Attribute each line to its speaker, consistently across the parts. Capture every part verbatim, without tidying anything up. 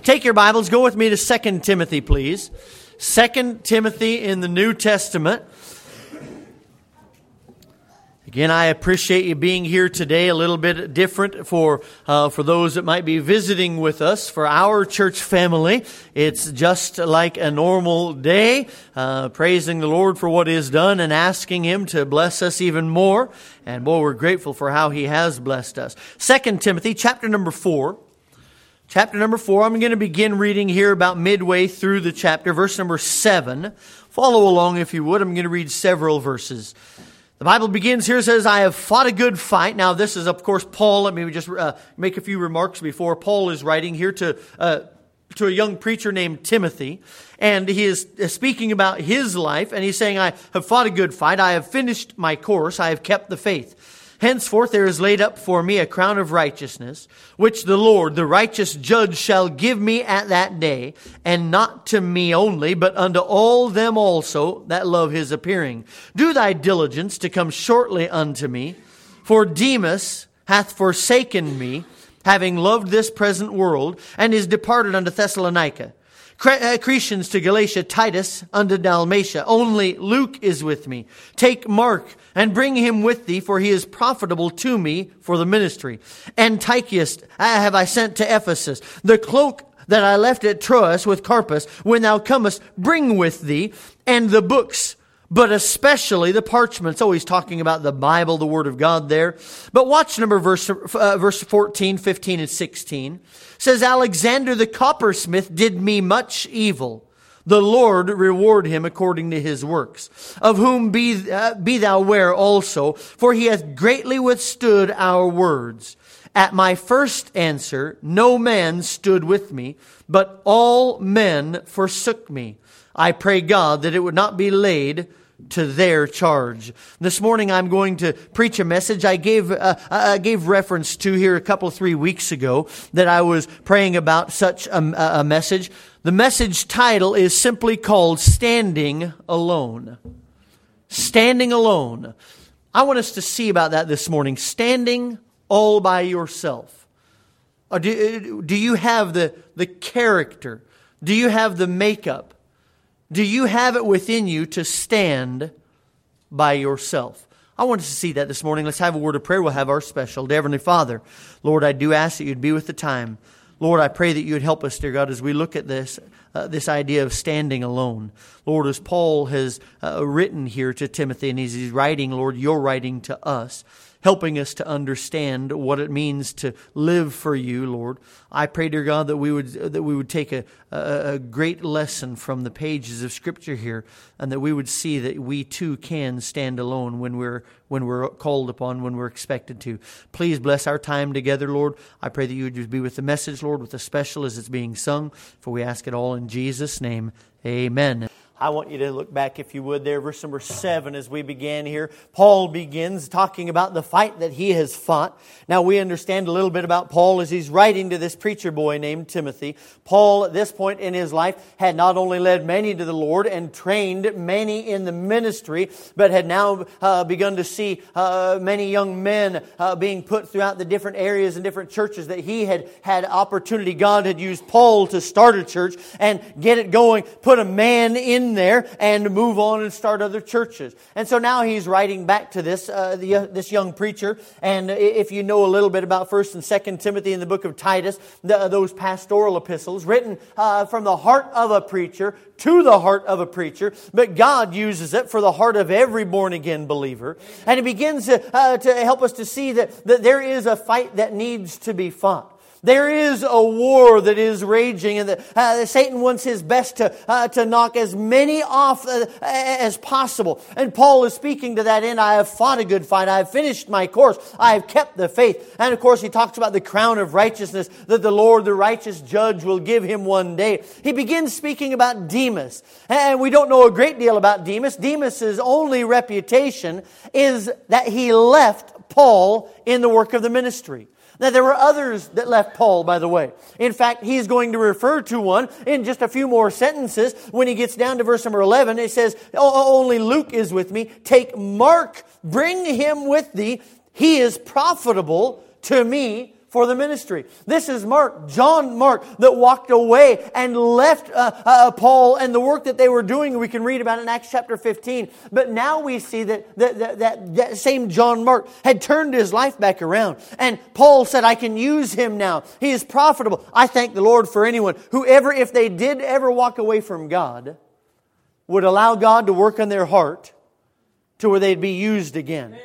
Speaker 1: Take your Bibles, go with me to Second Timothy, please. Second Timothy in the New Testament. Again, I appreciate you being here today, a little bit different for uh, for those that might be visiting with us. For our church family, it's just like a normal day, uh, praising the Lord for what He has done and asking Him to bless us even more. And boy, we're grateful for how He has blessed us. Second Timothy, chapter number four. Chapter number four, I'm going to begin reading here about midway through the chapter, verse number seven. Follow along if you would. I'm going to read several verses. The Bible begins here, says, I have fought a good fight. Now, this is, of course, Paul. Let me just uh, make a few remarks before. Paul is writing here to uh, to a young preacher named Timothy. And he is speaking about his life. And he's saying, I have fought a good fight. I have finished my course. I have kept the faith. Henceforth there is laid up for me a crown of righteousness, which the Lord, the righteous judge, shall give me at that day, and not to me only, but unto all them also that love His appearing. Do thy diligence to come shortly unto me, for Demas hath forsaken me, having loved this present world, and is departed unto Thessalonica. Cretans to Galatia, Titus unto Dalmatia. Only Luke is with me. Take Mark and bring him with thee, for he is profitable to me for the ministry. And Tychicus have I sent to Ephesus. The cloak that I left at Troas with Carpus, when thou comest, bring with thee, and the books, but especially the parchments. Oh, he's talking about the Bible, the Word of God there. But watch number verse, uh, verse fourteen, fifteen, and sixteen. Says, Alexander the coppersmith did me much evil. The Lord reward him according to his works. Of whom be, uh, be thou ware also, for he hath greatly withstood our words. At my first answer, no man stood with me, but all men forsook me. I pray God that it would not be laid to their charge. This morning I'm going to preach a message I gave uh, I gave reference to here a couple of three weeks ago that I was praying about such a, a message. The message title is simply called Standing Alone. Standing Alone. I want us to see about that this morning. Standing all by yourself. Or do, do you have the, the character? Do you have the makeup? Do you have it within you to stand by yourself? I want us to see that this morning. Let's have a word of prayer. We'll have our special. Dear Heavenly Father, Lord, I do ask that you'd be with the time. Lord, I pray that you would help us, dear God, as we look at this uh, this idea of standing alone. Lord, as Paul has uh, written here to Timothy, and as he's writing, Lord, you're writing to us, helping us to understand what it means to live for you, Lord. I pray, dear God, that we would that we would take a, a, a great lesson from the pages of Scripture here, and that we would see that we too can stand alone when we're when we're called upon, when we're expected to. Please bless our time together, Lord. I pray that you would just be with the message, Lord, with the special as it's being sung. For we ask it all in Jesus' name. Amen. I want you to look back, if you would, there, verse number seven as we began here. Paul begins talking about the fight that he has fought. Now, we understand a little bit about Paul as he's writing to this preacher boy named Timothy. Paul, at this point in his life, had not only led many to the Lord and trained many in the ministry, but had now uh, begun to see uh, many young men uh, being put throughout the different areas and different churches that he had had opportunity. God had used Paul to start a church and get it going, put a man in there and move on and start other churches. And so now he's writing back to this uh, the, uh, this young preacher. And if you know a little bit about First and Second Timothy in the book of Titus, the, uh, those pastoral epistles written uh, from the heart of a preacher to the heart of a preacher, but God uses it for the heart of every born-again believer. And it begins to, uh, to help us to see that, that there is a fight that needs to be fought. There is a war that is raging, and that uh, Satan wants his best to uh, to knock as many off uh, as possible. And Paul is speaking to that end. I have fought a good fight. I have finished my course. I have kept the faith. And of course, he talks about the crown of righteousness that the Lord, the righteous judge, will give him one day. He begins speaking about Demas. And we don't know a great deal about Demas. Demas's only reputation is that he left Paul in the work of the ministry. Now, there were others that left Paul, by the way. In fact, he's going to refer to one in just a few more sentences. When he gets down to verse number eleven, it says, only Luke is with me. Take Mark, bring him with thee. He is profitable to me for the ministry. This is Mark, John Mark, that walked away and left uh, uh, Paul and the work that they were doing. We can read about it in Acts chapter fifteen. But now we see that that, that, that that same John Mark had turned his life back around. And Paul said, I can use him now. He is profitable. I thank the Lord for anyone who ever, if they did ever walk away from God, would allow God to work on their heart to where they'd be used again.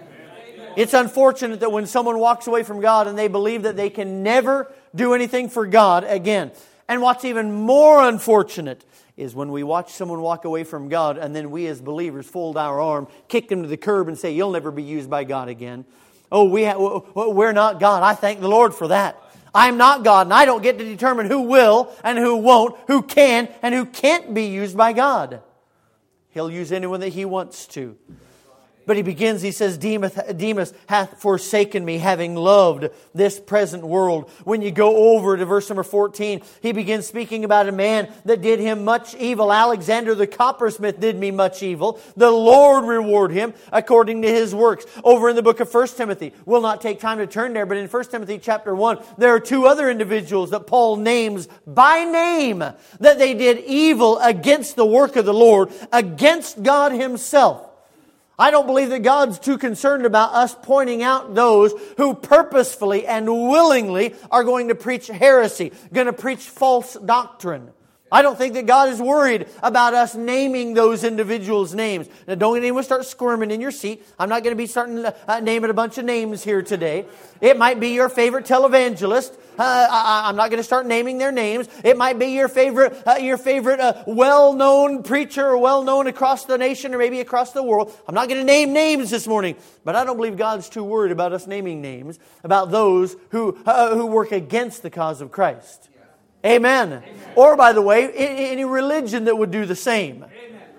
Speaker 1: It's unfortunate that when someone walks away from God and they believe that they can never do anything for God again. And what's even more unfortunate is when we watch someone walk away from God and then we as believers fold our arm, kick them to the curb and say, you'll never be used by God again. Oh, we ha- we're not God. I thank the Lord for that. I'm not God and I don't get to determine who will and who won't, who can and who can't be used by God. He'll use anyone that He wants to. But he begins, he says, Demas hath forsaken me, having loved this present world. When you go over to verse number fourteen, he begins speaking about a man that did him much evil. Alexander the coppersmith did me much evil. The Lord reward him according to his works. Over in the book of First Timothy, we'll not take time to turn there, but in First Timothy chapter one, there are two other individuals that Paul names by name that they did evil against the work of the Lord, against God Himself. I don't believe that God's too concerned about us pointing out those who purposefully and willingly are going to preach heresy, going to preach false doctrine. I don't think that God is worried about us naming those individuals' names. Now, don't anyone start squirming in your seat. I'm not going to be starting uh, naming a bunch of names here today. It might be your favorite televangelist. Uh, I, I'm not going to start naming their names. It might be your favorite, uh, your favorite uh, well-known preacher or well-known across the nation or maybe across the world. I'm not going to name names this morning, but I don't believe God's too worried about us naming names about those who uh, who work against the cause of Christ. Amen. Amen. Or, by the way, any religion that would do the same. Amen.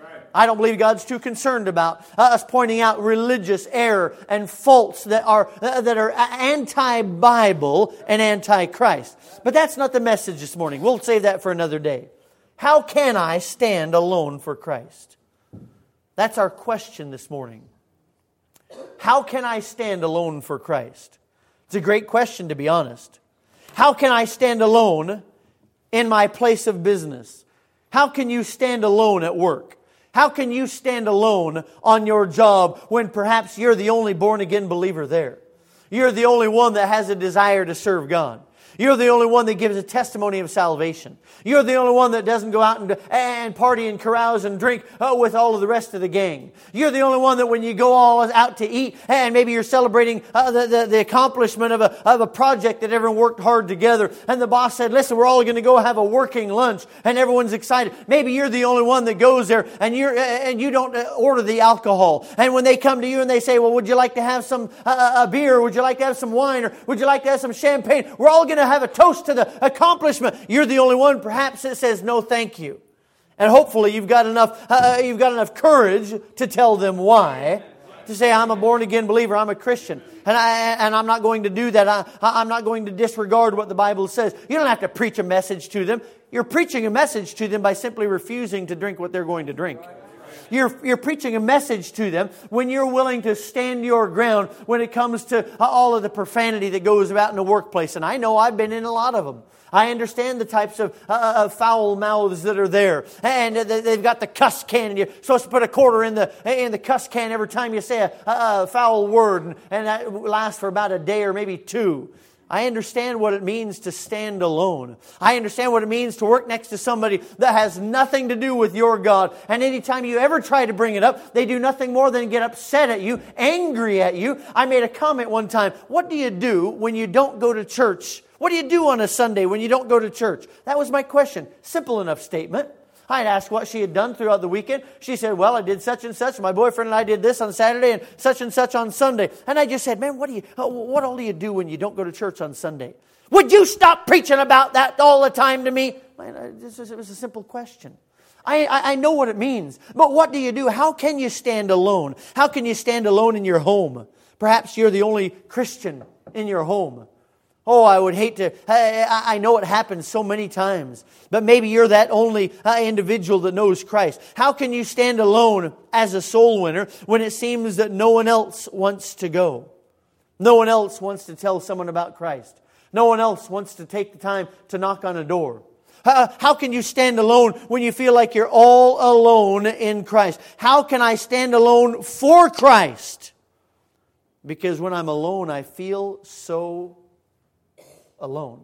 Speaker 1: I don't believe God's too concerned about us pointing out religious error and faults that are uh, that are anti-Bible and anti-Christ. But that's not the message this morning. We'll save that for another day. How can I stand alone for Christ? That's our question this morning. How can I stand alone for Christ? It's a great question, to be honest. How can I stand alone in my place of business? How can you stand alone at work? How can you stand alone on your job when perhaps you're the only born-again believer there? You're the only one that has a desire to serve God. You're the only one that gives a testimony of salvation. You're the only one that doesn't go out and, and party and carouse and drink uh, with all of the rest of the gang. You're the only one that when you go all out to eat and maybe you're celebrating uh, the, the, the accomplishment of a, of a project that everyone worked hard together. And the boss said, listen, we're all going to go have a working lunch. And everyone's excited. Maybe you're the only one that goes there and, you're, uh, and you don't order the alcohol. And when they come to you and they say, well, would you like to have some uh, a beer? Would you like to have some wine? Or would you like to have some champagne? We're all going to have a toast to the accomplishment. You're the only one perhaps that says no thank you. And hopefully you've got enough uh, you've got enough courage to tell them why. To say, I'm a born again believer, I'm a Christian. And I and I'm not going to do that. I, I'm not going to disregard what the Bible says. You don't have to preach a message to them. You're preaching a message to them by simply refusing to drink what they're going to drink. You're, you're preaching a message to them when you're willing to stand your ground when it comes to all of the profanity that goes about in the workplace. And I know I've been in a lot of them. I understand the types of, uh, of foul mouths that are there. And they've got the cuss can. And you're supposed to put a quarter in the in the cuss can every time you say a, a foul word. And, and that lasts for about a day or maybe two. I understand what it means to stand alone. I understand what it means to work next to somebody that has nothing to do with your God. And anytime you ever try to bring it up, they do nothing more than get upset at you, angry at you. I made a comment one time. What do you do when you don't go to church? What do you do on a Sunday when you don't go to church? That was my question. Simple enough statement. I'd asked what she had done throughout the weekend. She said, well, I did such and such. My boyfriend and I did this on Saturday and such and such on Sunday. And I just said, man, what do you, what all do you do when you don't go to church on Sunday? Would you stop preaching about that all the time to me? Man, this was, it was a simple question. I, I, I know what it means. But what do you do? How can you stand alone? How can you stand alone in your home? Perhaps you're the only Christian in your home. Oh, I would hate to, I, I know it happens so many times, but maybe you're that only uh, individual that knows Christ. How can you stand alone as a soul winner when it seems that no one else wants to go? No one else wants to tell someone about Christ. No one else wants to take the time to knock on a door. How, how can you stand alone when you feel like you're all alone in Christ? How can I stand alone for Christ? Because when I'm alone, I feel so alone.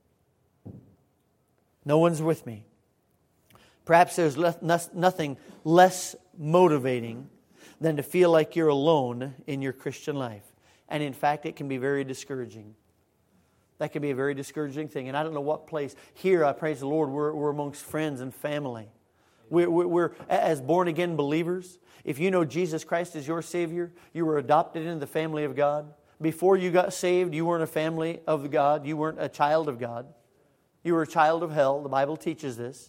Speaker 1: No one's with me. Perhaps there's nothing less motivating than to feel like you're alone in your Christian life. And in fact, it can be very discouraging. That can be a very discouraging thing. And I don't know what place. Here, I praise the Lord, we're, we're amongst friends and family. We're, we're, we're, as born-again believers, if you know Jesus Christ as your Savior, you were adopted into the family of God. Before you got saved, you weren't a family of God. You weren't a child of God. You were a child of hell. The Bible teaches this.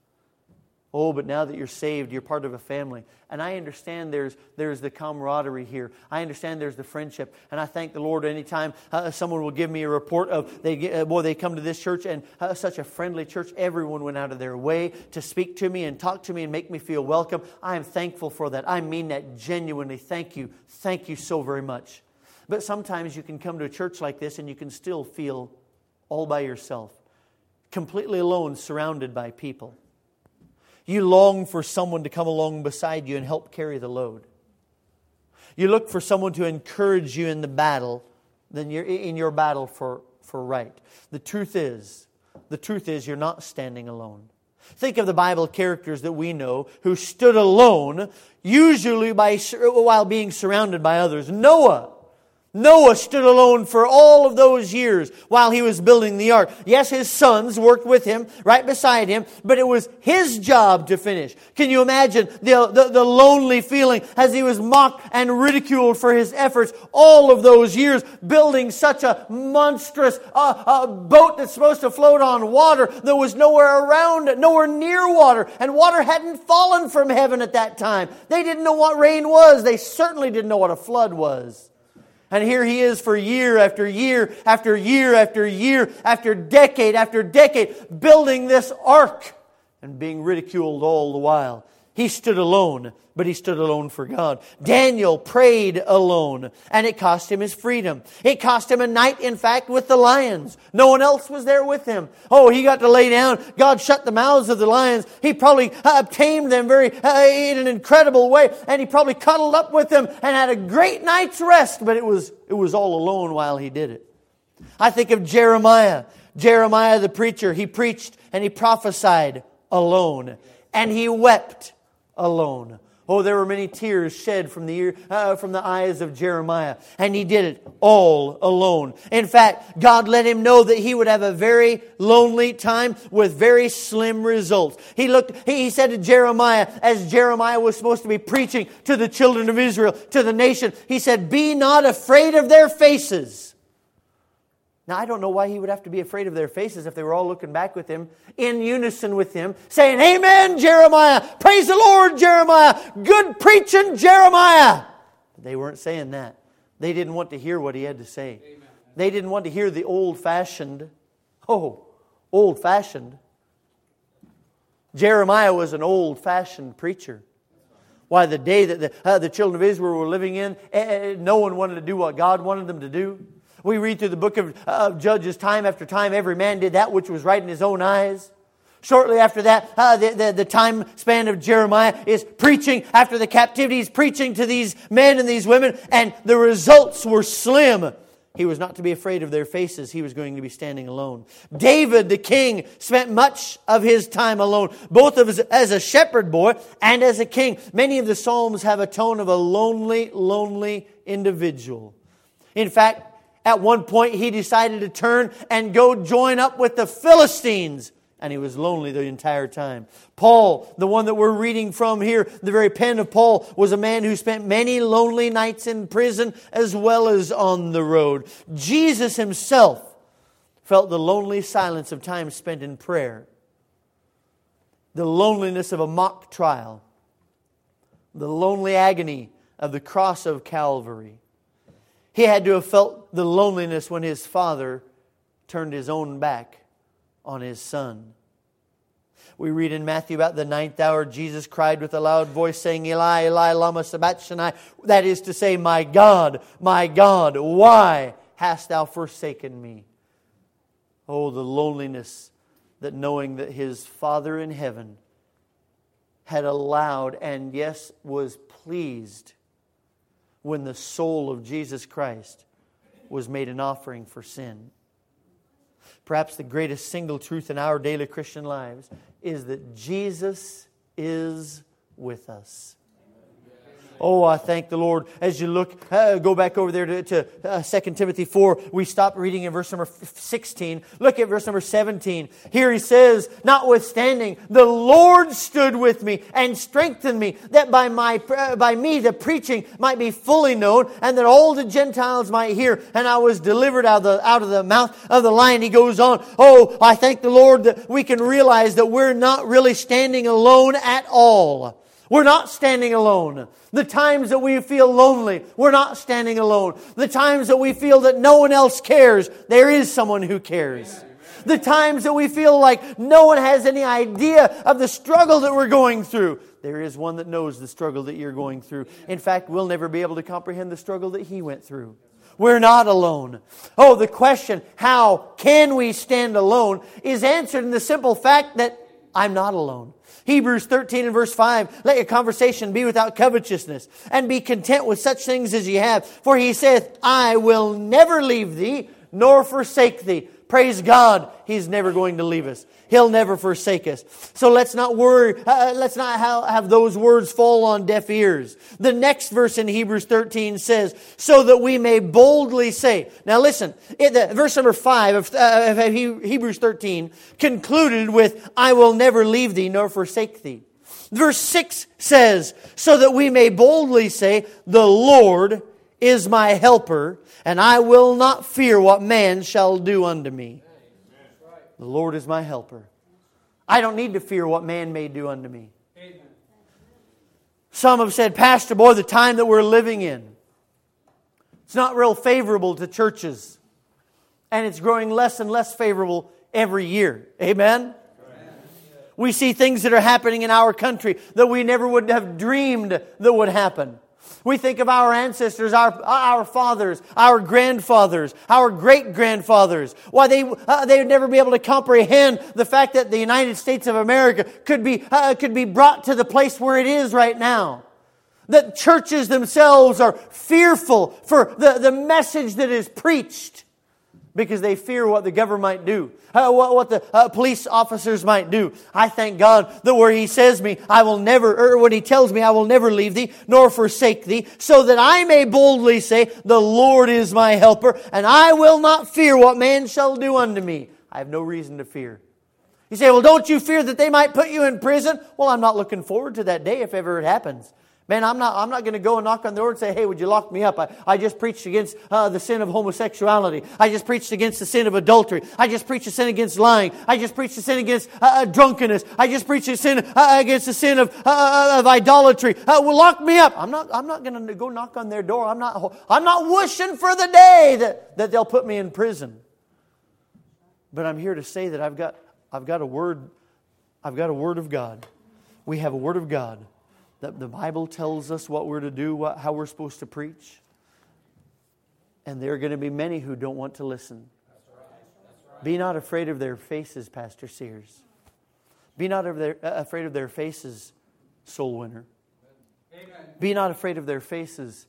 Speaker 1: Oh, but now that you're saved, you're part of a family. And I understand there's there's the camaraderie here. I understand there's the friendship. And I thank the Lord anytime uh, someone will give me a report of, they get, uh, boy, they come to this church and uh, such a friendly church. Everyone went out of their way to speak to me and talk to me and make me feel welcome. I am thankful for that. I mean that genuinely. Thank you. Thank you so very much. But sometimes you can come to a church like this and you can still feel all by yourself. Completely alone, surrounded by people. You long for someone to come along beside you and help carry the load. You look for someone to encourage you in the battle, then you're in your battle for, for right. The truth is, the truth is you're not standing alone. Think of the Bible characters that we know who stood alone, usually by while being surrounded by others. Noah. Noah stood alone for all of those years while he was building the ark. Yes, his sons worked with him, right beside him, but it was his job to finish. Can you imagine the, the, the lonely feeling as he was mocked and ridiculed for his efforts all of those years, building such a monstrous uh, uh, boat that's supposed to float on water that was nowhere around it, nowhere near water, and water hadn't fallen from heaven at that time. They didn't know what rain was. They certainly didn't know what a flood was. And here he is for year after year after year after year after decade after decade building this ark and being ridiculed all the while. He stood alone, but he stood alone for God. Daniel prayed alone, and it cost him his freedom. It cost him a night, in fact, with the lions. No one else was there with him. Oh, he got to lay down. God shut the mouths of the lions. He probably uh, tamed them very uh, in an incredible way, and he probably cuddled up with them and had a great night's rest, but it was, it was all alone while he did it. I think of Jeremiah. Jeremiah the preacher. He preached and he prophesied alone, and he wept alone. Oh, there were many tears shed from the ear, uh, from the eyes of Jeremiah. And he did it all alone. In fact, God let him know that he would have a very lonely time with very slim results. He looked, he said to Jeremiah, as Jeremiah was supposed to be preaching to the children of Israel, to the nation, he said, "Be not afraid of their faces." Now, I don't know why he would have to be afraid of their faces if they were all looking back with him, in unison with him, saying, "Amen, Jeremiah! Praise the Lord, Jeremiah! Good preaching, Jeremiah!" But they weren't saying that. They didn't want to hear what he had to say. Amen. They didn't want to hear the old-fashioned, oh, old-fashioned. Jeremiah was an old-fashioned preacher. Why, the day that the, uh, the children of Israel were living in, uh, no one wanted to do what God wanted them to do. We read through the book of uh, Judges time after time. Every man did that which was right in his own eyes. Shortly after that, uh, the, the, the time span of Jeremiah is preaching. After the captivity, he's preaching to these men and these women. And the results were slim. He was not to be afraid of their faces. He was going to be standing alone. David, the king, spent much of his time alone. Both of his, as a shepherd boy and as a king. Many of the Psalms have a tone of a lonely, lonely individual. In fact, at one point, he decided to turn and go join up with the Philistines. And he was lonely the entire time. Paul, the one that we're reading from here, the very pen of Paul, was a man who spent many lonely nights in prison as well as on the road. Jesus himself felt the lonely silence of time spent in prayer. The loneliness of a mock trial. The lonely agony of the cross of Calvary. He had to have felt the loneliness when his father turned his own back on his son. We read in Matthew about the ninth hour, Jesus cried with a loud voice saying, "Eli, Eli, lama sabachthani." That is to say, "My God, my God, why hast thou forsaken me?" Oh, the loneliness that knowing that his Father in heaven had allowed and, yes, was pleased when the soul of Jesus Christ was made an offering for sin. Perhaps the greatest single truth in our daily Christian lives is that Jesus is with us. Oh, I thank the Lord. As you look, uh, go back over there to, to uh, Second Timothy four. We stopped reading in verse number sixteen. Look at verse number seventeen. Here he says, notwithstanding, the Lord stood with me and strengthened me, that by my uh, by me the preaching might be fully known, and that all the Gentiles might hear. And I was delivered out of the, out of the mouth of the lion. He goes on. Oh, I thank the Lord that we can realize that we're not really standing alone at all. We're not standing alone. The times that we feel lonely, we're not standing alone. The times that we feel that no one else cares, there is someone who cares. Amen. The times that we feel like no one has any idea of the struggle that we're going through, there is one that knows the struggle that you're going through. In fact, we'll never be able to comprehend the struggle that he went through. We're not alone. Oh, the question, how can we stand alone, is answered in the simple fact that I'm not alone. Hebrews thirteen and verse five, let your conversation be without covetousness, and be content with such things as ye have. For he saith, I will never leave thee, nor forsake thee. Praise God, He's never going to leave us. He'll never forsake us. So let's not worry, uh, let's not have, have those words fall on deaf ears. The next verse in Hebrews thirteen says, so that we may boldly say. Now listen, it, the, verse number five of, uh, of Hebrews thirteen concluded with, I will never leave thee nor forsake thee. Verse six says, so that we may boldly say, the Lord is my helper, and I will not fear what man shall do unto me. The Lord is my helper. I don't need to fear what man may do unto me. Amen. Some have said, Pastor, boy, the time that we're living in, it's not real favorable to churches. And it's growing less and less favorable every year. Amen? Amen. We see things that are happening in our country that we never would have dreamed that would happen. We think of our ancestors, our our fathers, our grandfathers, our great-grandfathers. Why, they uh, they would never be able to comprehend the fact that the United States of America could be uh, could be brought to the place where it is right now. That churches themselves are fearful for the, the message that is preached because they fear what the government might do, uh, what, what the uh, police officers might do. I thank God that where He says me, I will never, or when He tells me, I will never leave thee, nor forsake thee, so that I may boldly say, the Lord is my helper, and I will not fear what man shall do unto me. I have no reason to fear. You say, well, don't you fear that they might put you in prison? Well, I'm not looking forward to that day if ever it happens. Man, I'm not I'm not going to go and knock on the door and say, hey, would you lock me up? I, I just preached against uh, the sin of homosexuality. I just preached against the sin of adultery. I just preached the sin against lying. I just preached the sin against uh, drunkenness. I just preached the sin uh, against the sin of uh, of idolatry. Uh, well, lock me up. I'm not I'm not going to go knock on their door. I'm not I'm not wishing for the day that, that they'll put me in prison. But I'm here to say that I've got I've got a word I've got a word of God. We have a word of God. That the Bible tells us what we're to do, what, how we're supposed to preach. And there are going to be many who don't want to listen. That's right. That's right. Be not afraid of their faces, Pastor Sears. Be not of their, uh, afraid of their faces, soul winner. Amen. Be not afraid of their faces,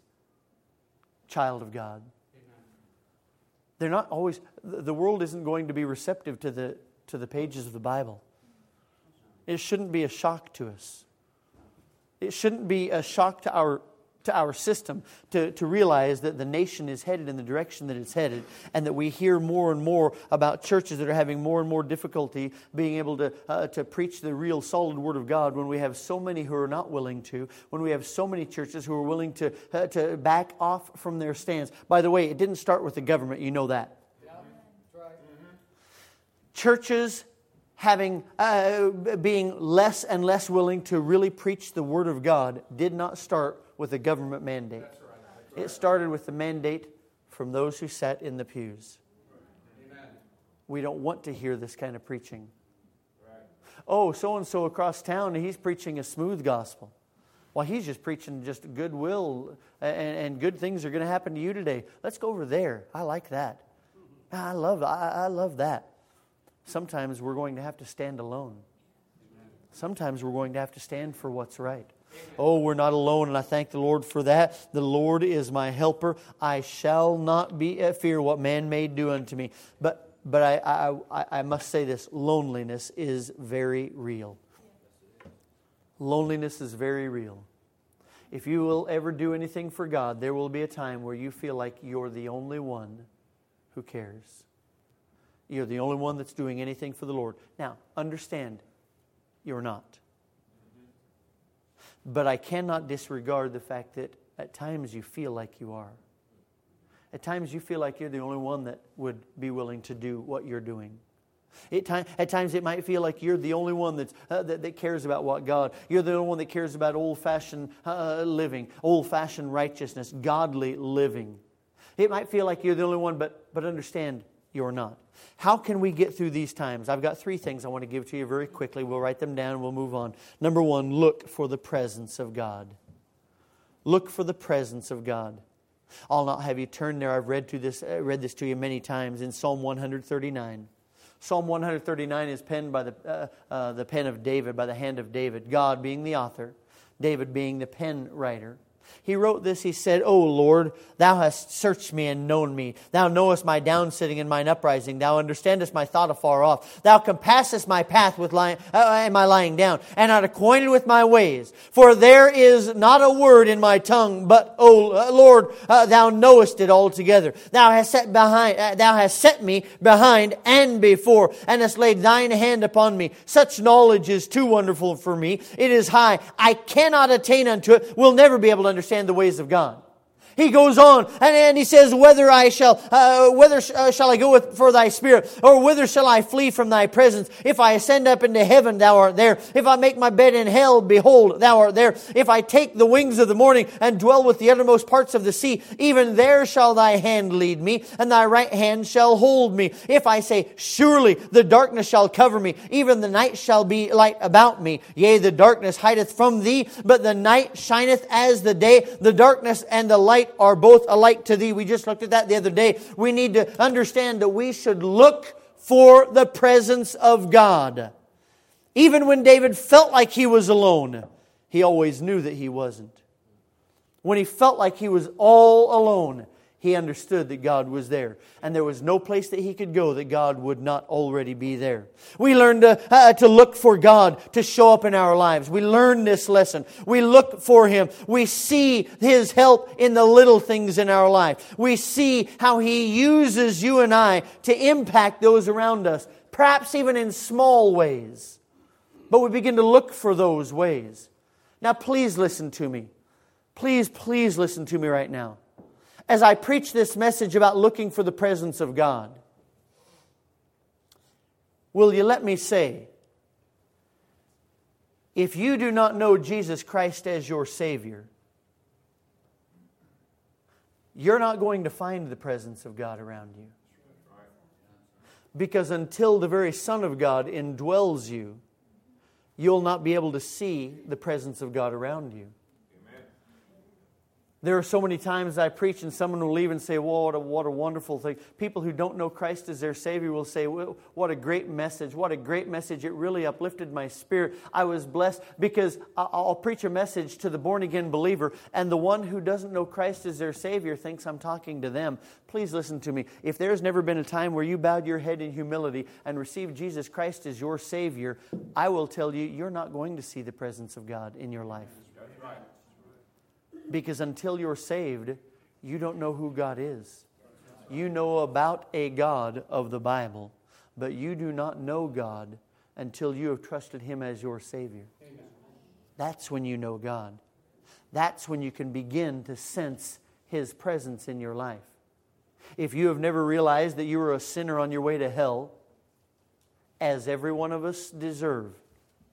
Speaker 1: child of God. Amen. They're not always, the world isn't going to be receptive to the, to the pages of the Bible. It shouldn't be a shock to us. It shouldn't be a shock to our to our system to, to realize that the nation is headed in the direction that it's headed, and that we hear more and more about churches that are having more and more difficulty being able to uh, to preach the real solid Word of God, when we have so many who are not willing to, when we have so many churches who are willing to uh, to back off from their stands. By the way, it didn't start with the government, you know that. Yeah. That's right. Mm-hmm. Churches having uh, being less and less willing to really preach the Word of God did not start with a government mandate. That's right. That's right. It started with the mandate from those who sat in the pews. Amen. We don't want to hear this kind of preaching. Right. Oh, so-and-so across town, he's preaching a smooth gospel. Well, he's just preaching just goodwill, and, and good things are going to happen to you today. Let's go over there. I like that. I love I, I love that. sometimes we're going to have to stand alone. Sometimes we're going to have to stand for what's right. Oh, we're not alone, and I thank the Lord for that. The Lord is my helper. I shall not be at fear what man may do unto me. But but I, I, I must say this, loneliness is very real. Loneliness is very real. If you will ever do anything for God, there will be a time where you feel like you're the only one who cares. You're the only one that's doing anything for the Lord. Now, understand, you're not. But I cannot disregard the fact that at times you feel like you are. At times you feel like you're the only one that would be willing to do what you're doing. It time, at times it might feel like you're the only one that's, uh, that, that cares about what God. You're the only one that cares about old-fashioned uh, living, old-fashioned righteousness, godly living. It might feel like you're the only one, but, but understand, you're not. How can we get through these times? I've got three things I want to give to you very quickly. We'll write them down and we'll move on. Number one, look for the presence of God. Look for the presence of God. I'll not have you turn there. I've read to this, uh, read this to you many times in Psalm one thirty-nine. Psalm one thirty-nine is penned by the, uh, uh, the pen of David, by the hand of David. God being the author, David being the pen writer. He wrote this, he said, O Lord, Thou hast searched me and known me. Thou knowest my downsitting and mine uprising. Thou understandest my thought afar off. Thou compassest my path with lying, uh, and my lying down, and art acquainted with my ways. For there is not a word in my tongue, but, O uh, Lord, uh, Thou knowest it altogether. Thou hast set behind, uh, Thou hast set me behind and before, and hast laid Thine hand upon me. Such knowledge is too wonderful for me. It is high. I cannot attain unto it. We'll never be able to understand understand the ways of God. He goes on and, and he says, whether I shall, uh, whether sh- uh, shall I go with, for thy spirit, or whither shall I flee from thy presence? If I ascend up into heaven, thou art there. If I make my bed in hell, behold, thou art there. If I take the wings of the morning and dwell with the uttermost parts of the sea, even there shall thy hand lead me, and thy right hand shall hold me. If I say, surely the darkness shall cover me, even the night shall be light about me. Yea, the darkness hideth from thee, but the night shineth as the day. The darkness and the light are both alike to thee. We just looked at that the other day. We need to understand that we should look for the presence of God. Even when David felt like he was alone, he always knew that he wasn't. When he felt like he was all alone, he understood that God was there. And there was no place that he could go that God would not already be there. We learned to, uh, to look for God to show up in our lives. We learn this lesson. We look for Him. We see His help in the little things in our life. We see how He uses you and I to impact those around us, perhaps even in small ways. But we begin to look for those ways. Now please listen to me. Please, please listen to me right now. As I preach this message about looking for the presence of God, will you let me say, if you do not know Jesus Christ as your Savior, you're not going to find the presence of God around you. Because until the very Son of God indwells you, you'll not be able to see the presence of God around you. There are so many times I preach and someone will leave and say, "Whoa, what a, what a wonderful thing." People who don't know Christ as their Savior will say, "Well, what a great message. What a great message. It really uplifted my spirit. I was blessed." Because I'll preach a message to the born-again believer, and the one who doesn't know Christ as their Savior thinks I'm talking to them. Please listen to me. If there's never been a time where you bowed your head in humility and received Jesus Christ as your Savior, I will tell you, you're not going to see the presence of God in your life.
Speaker 2: That's right.
Speaker 1: Because until you're saved, you don't know who God is. You know about a God of the Bible, but you do not know God until you have trusted Him as your Savior. That's when you know God. That's when you can begin to sense His presence in your life. If you have never realized that you are a sinner on your way to hell, as every one of us deserve,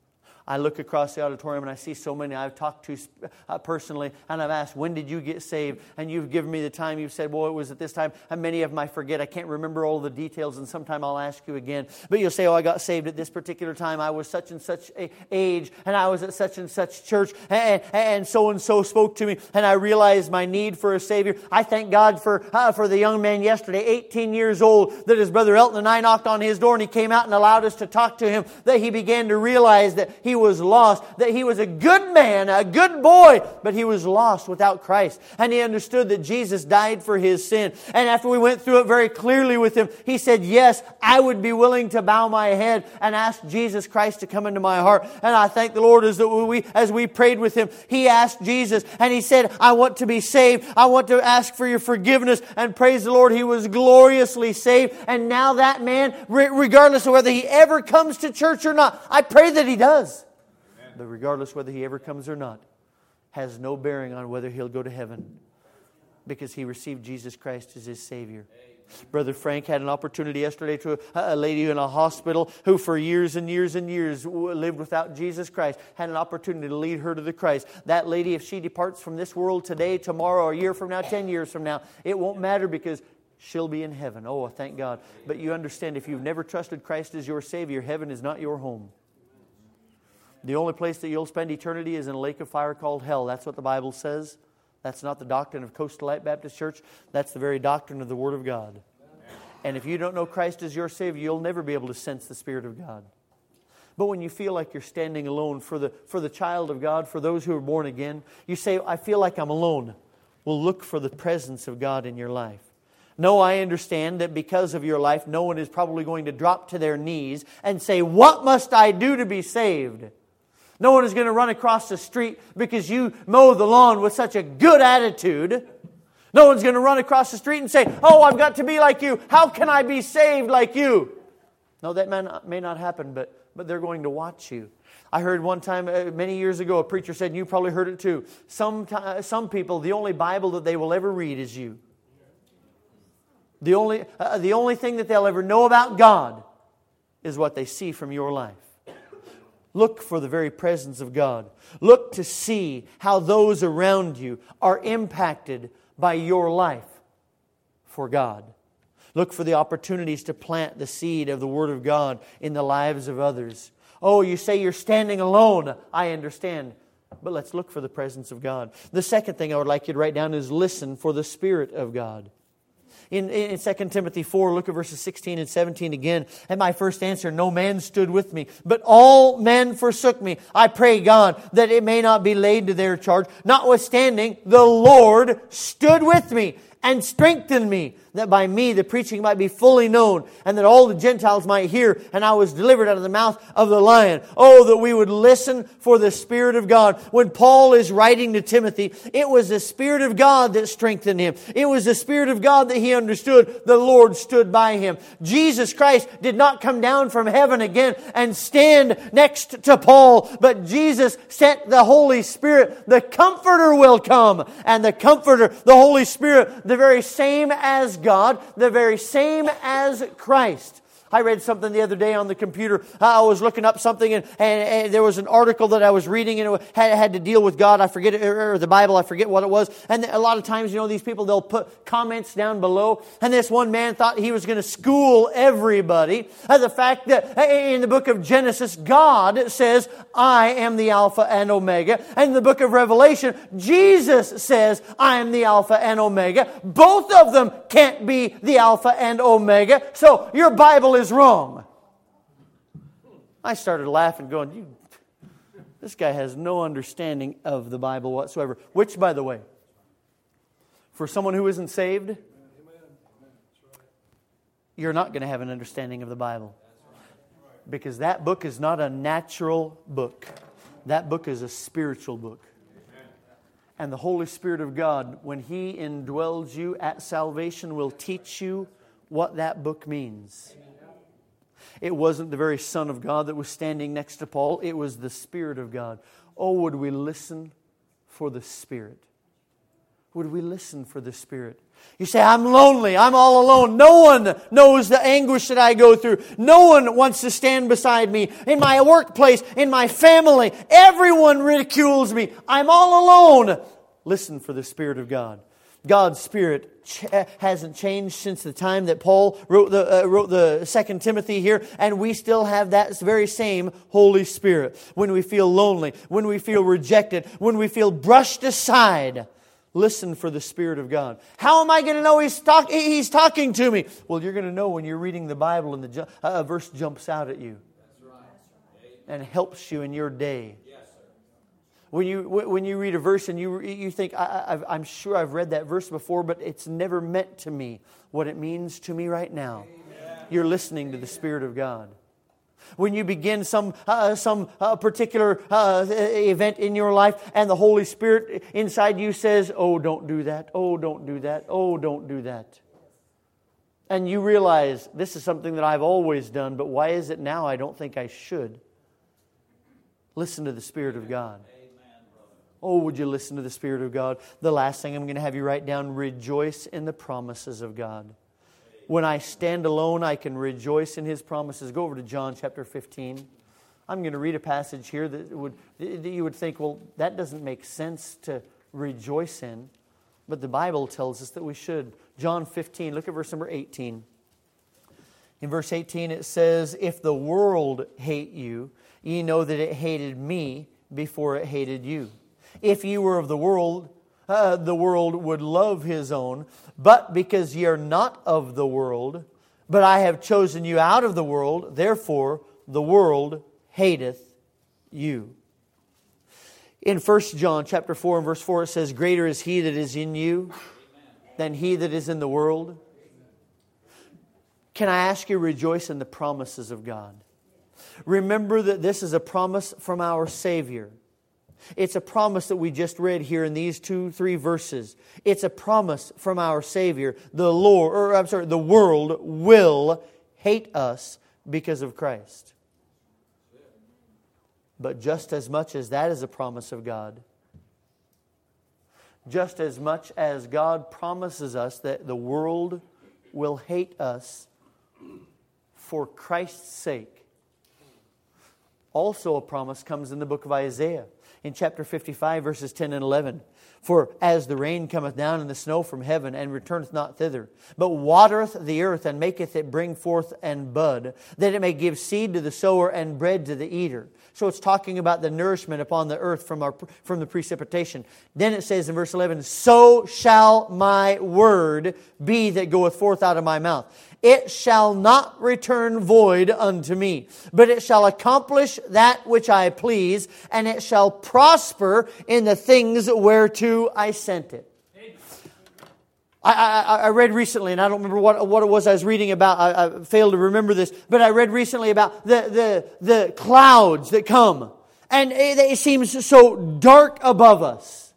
Speaker 1: I look across the auditorium and I see so many I've talked to uh, personally, and I've asked, when did you get saved? And you've given me the time. You've said, well, it was at this time. And many of them I forget. I can't remember all the details, and sometime I'll ask you again. But you'll say, oh, I got saved at this particular time. I was such and such a age, and I was at such and such church, and, and so-and-so spoke to me, and I realized my need for a Savior. I thank God for, uh, for the young man yesterday, eighteen years old, that his brother Elton and I knocked on his door, and he came out and allowed us to talk to him, that he began to realize that he was lost, that he was a good man, a good boy, but he was lost without Christ. And he understood that Jesus died for his sin. And after we went through it very clearly with him, he said, yes, I would be willing to bow my head and ask Jesus Christ to come into my heart. And I thank the Lord as, that we, as we prayed with him, he asked Jesus, and he said, I want to be saved. I want to ask for your forgiveness. And praise the Lord, he was gloriously saved. And now that man, regardless of whether he ever comes to church or not, I pray that he does. But regardless whether he ever comes or not, has no bearing on whether he'll go to heaven, because he received Jesus Christ as his Savior. Brother Frank had an opportunity yesterday to a, a lady in a hospital who for years and years and years lived without Jesus Christ. Had an opportunity to lead her to the Christ. That lady, if she departs from this world today, tomorrow, a year from now, ten years from now, it won't matter, because she'll be in heaven. Oh, thank God. But you understand, if you've never trusted Christ as your Savior, heaven is not your home. The only place that you'll spend eternity is in a lake of fire called hell. That's what the Bible says. That's not the doctrine of Coastal Light Baptist Church. That's the very doctrine of the Word of God. And if you don't know Christ as your Savior, you'll never be able to sense the Spirit of God. But when you feel like you're standing alone, for the, for the child of God, for those who are born again, you say, I feel like I'm alone. Well, look for the presence of God in your life. No, I understand that because of your life, no one is probably going to drop to their knees and say, what must I do to be saved? No one is going to run across the street because you mow the lawn with such a good attitude. No one's going to run across the street and say, oh, I've got to be like you. How can I be saved like you? No, that may not, may not happen, but, but they're going to watch you. I heard one time, uh, many years ago, a preacher said, and you probably heard it too, some, uh, some people, the only Bible that they will ever read is you. The only, uh, the only thing that they'll ever know about God is what they see from your life. Look for the very presence of God. Look to see how those around you are impacted by your life for God. Look for the opportunities to plant the seed of the Word of God in the lives of others. Oh, you say you're standing alone. I understand. But let's look for the presence of God. The second thing I would like you to write down is listen for the Spirit of God. In, in Second Timothy four, look at verses sixteen and seventeen again. And my first answer, no man stood with me, but all men forsook me. I pray God that it may not be laid to their charge. Notwithstanding, the Lord stood with me and strengthened me, that by me the preaching might be fully known, and that all the Gentiles might hear, and I was delivered out of the mouth of the lion. Oh, that we would listen for the Spirit of God. When Paul is writing to Timothy, it was the Spirit of God that strengthened him. It was the Spirit of God that he understood. The Lord stood by him. Jesus Christ did not come down from heaven again and stand next to Paul, but Jesus sent the Holy Spirit. The Comforter will come, and the Comforter, the Holy Spirit, the very same as God, the very same as Christ. I read something the other day on the computer. I was looking up something, and, and, and there was an article that I was reading, and it had, had to deal with God. I forget it, or the Bible. I forget what it was. And a lot of times, you know, these people, they'll put comments down below. And this one man thought he was going to school everybody. And the fact that in the book of Genesis, God says, I am the Alpha and Omega. And in the book of Revelation, Jesus says, I am the Alpha and Omega. Both of them can't be the Alpha and Omega. So your Bible is wrong. I started laughing, going, you, this guy has no understanding of the Bible whatsoever. Which, by the way, for someone who isn't saved, you're not going to have an understanding of the Bible. Because that book is not a natural book. That book is a spiritual book. And the Holy Spirit of God, when He indwells you at salvation, will teach you what that book means. It wasn't the very Son of God that was standing next to Paul. It was the Spirit of God. Oh, would we listen for the Spirit? would we listen for the Spirit? You say, I'm lonely, I'm all alone. No one knows the anguish that I go through. No one wants to stand beside me. In my workplace, in my family, everyone ridicules me. I'm all alone. Listen for the Spirit of God. God's Spirit ch- hasn't changed since the time that Paul wrote the, uh, wrote the Second Timothy here, and we still have that very same Holy Spirit. When we feel lonely, when we feel rejected, when we feel brushed aside, listen for the Spirit of God. How am I going to know He's, talk- he's talking to me? Well, you're going to know when you're reading the Bible and the ju- uh, a verse jumps out at you and helps you in your day. When you when you read a verse and you you think, I, I've, I'm sure I've read that verse before, but it's never meant to me what it means to me right now. Amen. You're listening to the Spirit of God. When you begin some uh, some uh, particular uh, event in your life and the Holy Spirit inside you says, oh, don't do that. Oh, don't do that. Oh, don't do that. And you realize this is something that I've always done, but why is it now I don't think I should? Listen to the Spirit of God. Oh, would you listen to the Spirit of God? The last thing I'm going to have you write down, rejoice in the promises of God. When I stand alone, I can rejoice in His promises. Go over to John chapter fifteen. I'm going to read a passage here that would that you would think, well, that doesn't make sense to rejoice in. But the Bible tells us that we should. John fifteen, look at verse number eighteen. In verse eighteen it says, if the world hate you, ye know that it hated me before it hated you. If ye were of the world, uh, the world would love his own. But because ye are not of the world, but I have chosen you out of the world, therefore the world hateth you. In First John chapter four and verse four it says, greater is He that is in you than he that is in the world. Can I ask you to rejoice in the promises of God? Remember that this is a promise from our Savior. It's a promise that we just read here in these two, three verses. It's a promise from our Savior. The Lord, or I'm sorry, the world will hate us because of Christ. But just as much as that is a promise of God, just as much as God promises us that the world will hate us for Christ's sake, also a promise comes in the book of Isaiah. In chapter fifty-five, verses ten and eleven. For as the rain cometh down and the snow from heaven, and returneth not thither, but watereth the earth, and maketh it bring forth and bud, that it may give seed to the sower and bread to the eater. So it's talking about the nourishment upon the earth from our from the precipitation. Then it says in verse eleven, so shall my word be that goeth forth out of my mouth. It shall not return void unto me, but it shall accomplish that which I please, and it shall prosper in the things whereto I sent it. I, I, I read recently, and I don't remember what, what it was I was reading about. I, I failed to remember this, but I read recently about the, the, the clouds that come, and it, it seems so dark above us.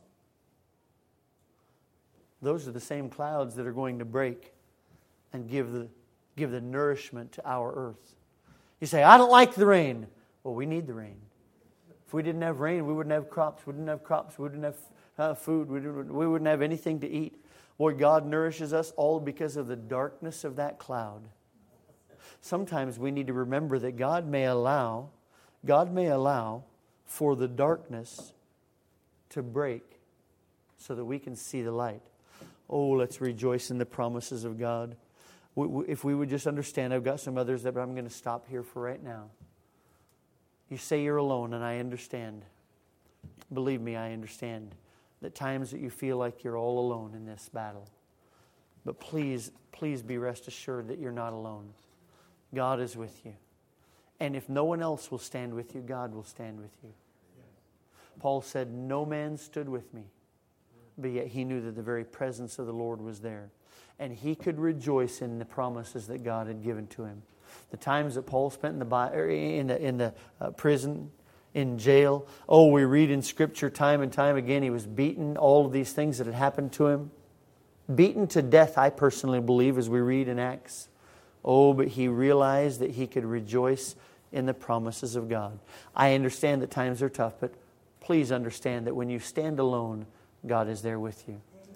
Speaker 1: Those are the same clouds that are going to break and give the give the nourishment to our earth. You say, I don't like the rain. Well, we need the rain. If we didn't have rain, we wouldn't have crops. We wouldn't have crops. We wouldn't have uh, food. We, didn't, we wouldn't have anything to eat. Boy, God nourishes us all because of the darkness of that cloud. Sometimes we need to remember that God may allow, God may allow for the darkness to break so that we can see the light. Oh, let's rejoice in the promises of God. If we would just understand, I've got some others that I'm going to stop here for right now. You say you're alone, and I understand. Believe me, I understand. That times that you feel like you're all alone in this battle. But please, please be rest assured that you're not alone. God is with you. And if no one else will stand with you, God will stand with you. Paul said, no man stood with me. But yet he knew that the very presence of the Lord was there. And he could rejoice in the promises that God had given to him. The times that Paul spent in the in the, in the uh, prison, in jail. Oh, we read in Scripture time and time again, he was beaten. All of these things that had happened to him. Beaten to death, I personally believe, as we read in Acts. Oh, but he realized that he could rejoice in the promises of God. I understand that times are tough, but please understand that when you stand alone, God is there with you.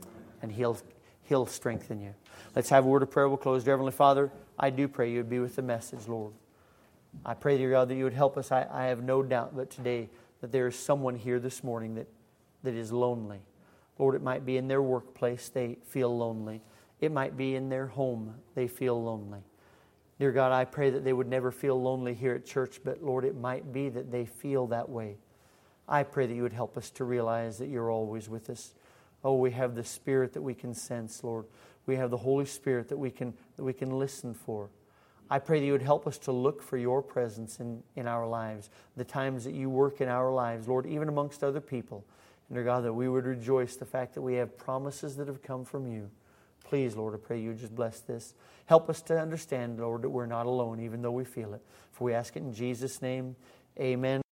Speaker 1: and He'll, He'll strengthen you. Let's have a word of prayer. We'll close. Dear Heavenly Father, I do pray You would be with the message, Lord. I pray, dear God, that You would help us. I, I have no doubt that today that there is someone here this morning that, that is lonely. Lord, it might be in their workplace they feel lonely. It might be in their home they feel lonely. Dear God, I pray that they would never feel lonely here at church, but Lord, it might be that they feel that way. I pray that You would help us to realize that You're always with us. Oh, we have the Spirit that we can sense, Lord. We have the Holy Spirit that we can that we can listen for. I pray that You would help us to look for Your presence in, in our lives, the times that You work in our lives, Lord, even amongst other people. And dear God, that we would rejoice the fact that we have promises that have come from You. Please, Lord, I pray You would just bless this. Help us to understand, Lord, that we're not alone, even though we feel it. For we ask it in Jesus' name, amen.